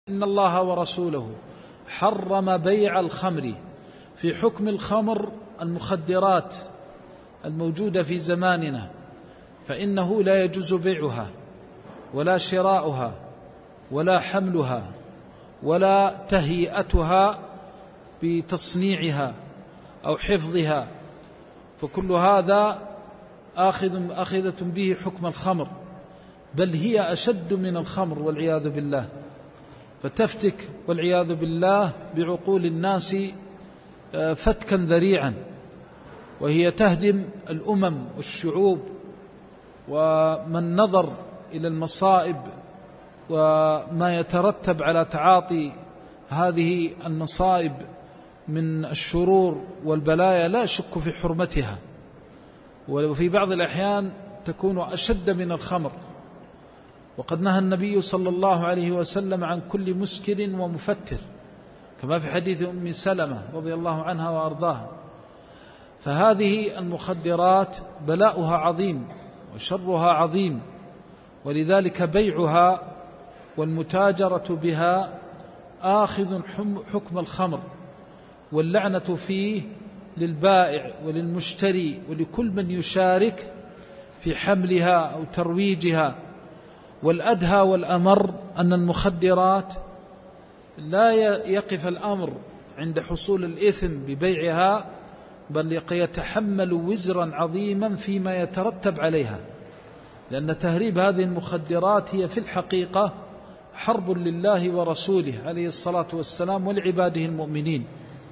إن الله ورسوله حرم بيع الخمر في حكم الخمر المخدرات الموجودة في زماننا، فإنه لا يجوز بيعها ولا شراؤها ولا حملها ولا تهيئتها بتصنيعها أو حفظها، فكل هذا آخذة به حكم الخمر، بل هي أشد من الخمر والعياذ بالله، فتفتك والعياذ بالله بعقول الناس فتكا ذريعا، وهي تهدم الأمم والشعوب. ومن نظر إلى المصائب وما يترتب على تعاطي هذه المصائب من الشرور والبلايا لا يشك في حرمتها، وفي بعض الأحيان تكون أشد من الخمر. وقد نهى النبي صلى الله عليه وسلم عن كل مسكر ومفتر، كما في حديث أم سلمة رضي الله عنها وأرضاها. فهذه المخدرات بلاؤها عظيم وشرها عظيم، ولذلك بيعها والمتاجرة بها آخذ حكم الخمر، واللعنة فيه للبائع وللمشتري ولكل من يشارك في حملها أو ترويجها. والأدهى والأمر أن المخدرات لا يقف الأمر عند حصول الإثم ببيعها، بل يتحمل وزرا عظيما فيما يترتب عليها، لأن تهريب هذه المخدرات هي في الحقيقة حرب لله ورسوله عليه الصلاة والسلام ولعباده المؤمنين،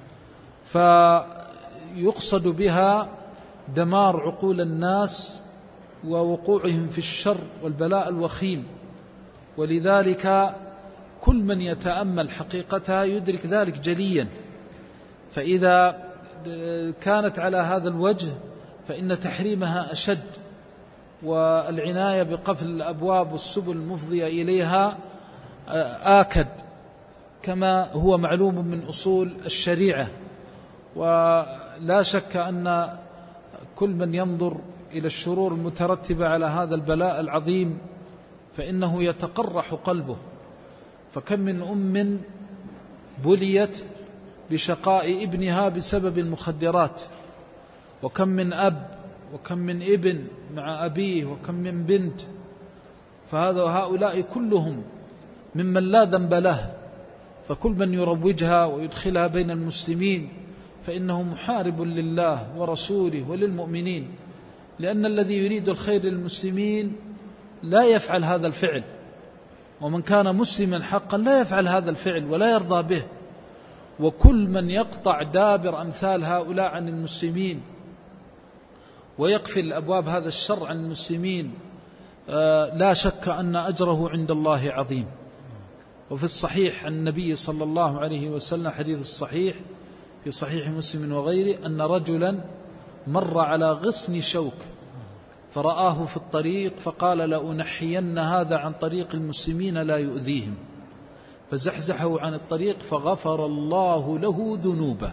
فيقصد بها دمار عقول الناس ووقوعهم في الشر والبلاء الوخيم. ولذلك كل من يتأمل حقيقتها يدرك ذلك جليا. فإذا كانت على هذا الوجه فإن تحريمها أشد، والعناية بقفل الأبواب والسبل المفضية إليها آكد، كما هو معلوم من أصول الشريعة. ولا شك أن كل من ينظر إلى الشرور المترتبة على هذا البلاء العظيم فإنه يتقرح قلبه. فكم من أم بليت بشقاء ابنها بسبب المخدرات، وكم من أب وكم من ابن مع أبيه، وكم من بنت. فهؤلاء كلهم ممن لا ذنب له، فكل من يروجها ويدخلها بين المسلمين فإنه محارب لله ورسوله وللمؤمنين، لأن الذي يريد الخير للمسلمين لا يفعل هذا الفعل، ومن كان مسلما حقا لا يفعل هذا الفعل ولا يرضى به. وكل من يقطع دابر أمثال هؤلاء عن المسلمين ويقفل أبواب هذا الشر عن المسلمين لا شك أن أجره عند الله عظيم. وفي الصحيح عن النبي صلى الله عليه وسلم حديث الصحيح في صحيح مسلم وغيره أن رجلا مر على غصن شوك فرآه في الطريق فقال لأنحين هذا عن طريق المسلمين لا يؤذيهم، فزحزحه عن الطريق فغفر الله له ذنوبه،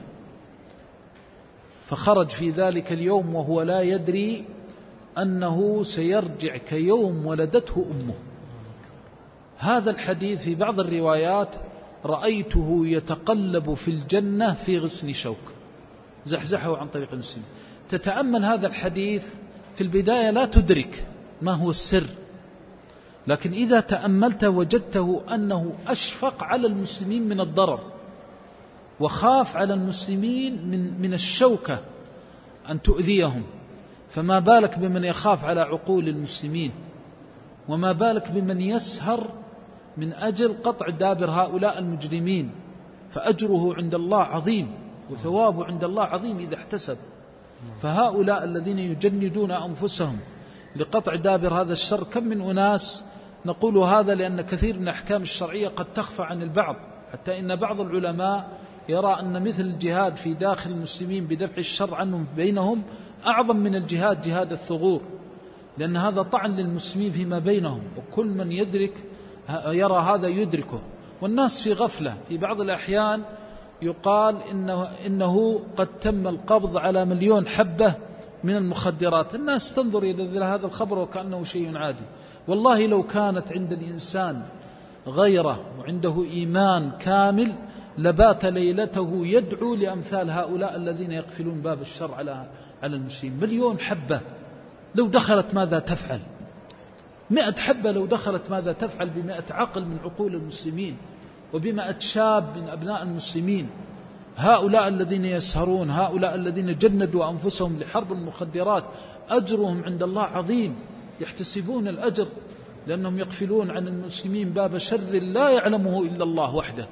فخرج في ذلك اليوم وهو لا يدري أنه سيرجع كيوم ولدته أمه. هذا الحديث في بعض الروايات رأيته يتقلب في الجنة في غصن شوك، زحزحه عن طريق المسلمين. تتأمل هذا الحديث في البداية لا تدرك ما هو السر، لكن إذا تأملت وجدته أنه أشفق على المسلمين من الضرر، وخاف على المسلمين من الشوكة أن تؤذيهم، فما بالك بمن يخاف على عقول المسلمين، وما بالك بمن يسهر من أجل قطع دابر هؤلاء المجرمين. فأجره عند الله عظيم وثوابه عند الله عظيم إذا احتسب. فهؤلاء الذين يجندون أنفسهم لقطع دابر هذا الشر، كم من أناس نقول هذا لأن كثير من الأحكام الشرعية قد تخفى عن البعض، حتى إن بعض العلماء يرى أن مثل الجهاد في داخل المسلمين بدفع الشر عنهم بينهم أعظم من الجهاد، جهاد الثغور، لأن هذا طعن للمسلمين فيما بينهم، وكل من يدرك يرى هذا يدركه. والناس في غفلة. في بعض الأحيان يقال إنه قد تم القبض على 1,000,000 حبة من المخدرات، الناس تنظر إلى هذا الخبر وكأنه شيء عادي. والله لو كانت عند الإنسان غيره وعنده إيمان كامل لبات ليلته يدعو لأمثال هؤلاء الذين يقفلون باب الشر على المسلمين. 1,000,000 حبة لو دخلت ماذا تفعل؟ 100 حبة لو دخلت ماذا تفعل ب100 عقل من عقول المسلمين وب100 شاب من أبناء المسلمين؟ هؤلاء الذين يسهرون، هؤلاء الذين جندوا أنفسهم لحرب المخدرات أجرهم عند الله عظيم، يحتسبون الأجر لأنهم يقفلون عن المسلمين باب شر لا يعلمه إلا الله وحده،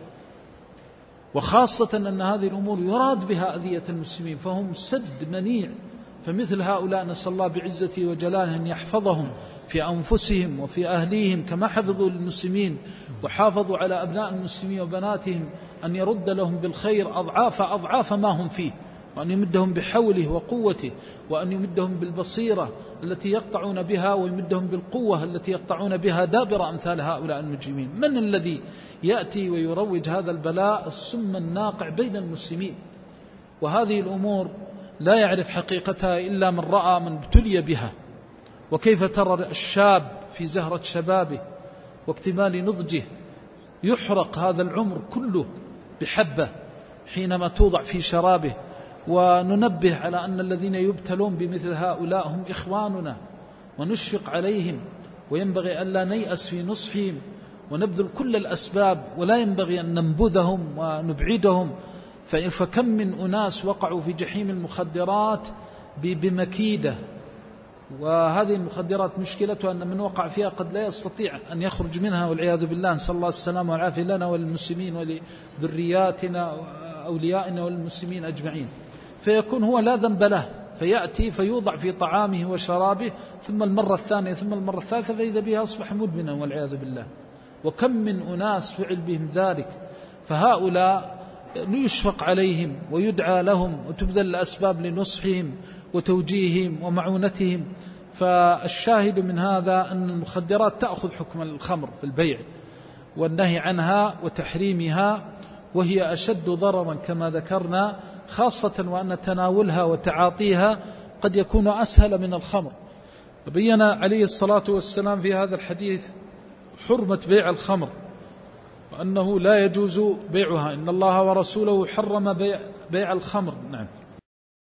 وخاصة أن هذه الأمور يراد بها أذية المسلمين فهم سد منيع. فمثل هؤلاء نسأل الله بعزته وجلاله أن يحفظهم في أنفسهم وفي أهليهم كما حفظوا للمسلمين وحافظوا على أبناء المسلمين وبناتهم، أن يرد لهم بالخير أضعاف ما هم فيه، وأن يمدهم بحوله وقوته، وأن يمدهم بالبصيرة التي يقطعون بها، ويمدهم بالقوة التي يقطعون بها دابر أمثال هؤلاء المجرمين. من الذي يأتي ويروج هذا البلاء السم الناقع بين المسلمين؟ وهذه الأمور لا يعرف حقيقتها إلا من رأى من ابتلي بها. وكيف ترى الشاب في زهرة شبابه واكتمال نضجه يحرق هذا العمر كله بحبة حينما توضع في شرابه. وننبه على أن الذين يبتلون بمثل هؤلاء هم إخواننا ونشفق عليهم، وينبغي ألا نيأس في نصحهم ونبذل كل الأسباب، ولا ينبغي أن ننبذهم ونبعدهم. فكم من أناس وقعوا في جحيم المخدرات بمكيدة، وهذه المخدرات مشكلتها أن من وقع فيها قد لا يستطيع أن يخرج منها والعياذ بالله. نسأل الله السلامة والعافية لنا وللمسلمين ولذرياتنا وأوليائنا والمسلمين أجمعين. فيكون هو لا ذنب له، فيأتي فيوضع في طعامه وشرابه، ثم المرة الثانية ثم المرة الثالثة فإذا به أصبح مدمنا والعياذ بالله. وكم من أناس فعل بهم ذلك. فهؤلاء يشفق عليهم ويدعى لهم وتبذل الأسباب لنصحهم وتوجيههم ومعونتهم. فالشاهد من هذا أن المخدرات تأخذ حكم الخمر في البيع والنهي عنها وتحريمها، وهي أشد ضررا كما ذكرنا، خاصة وأن تناولها وتعاطيها قد يكون أسهل من الخمر. وبين عليه الصلاة والسلام في هذا الحديث حرمة بيع الخمر وأنه لا يجوز بيعها، إن الله ورسوله حرم بيع الخمر. نعم.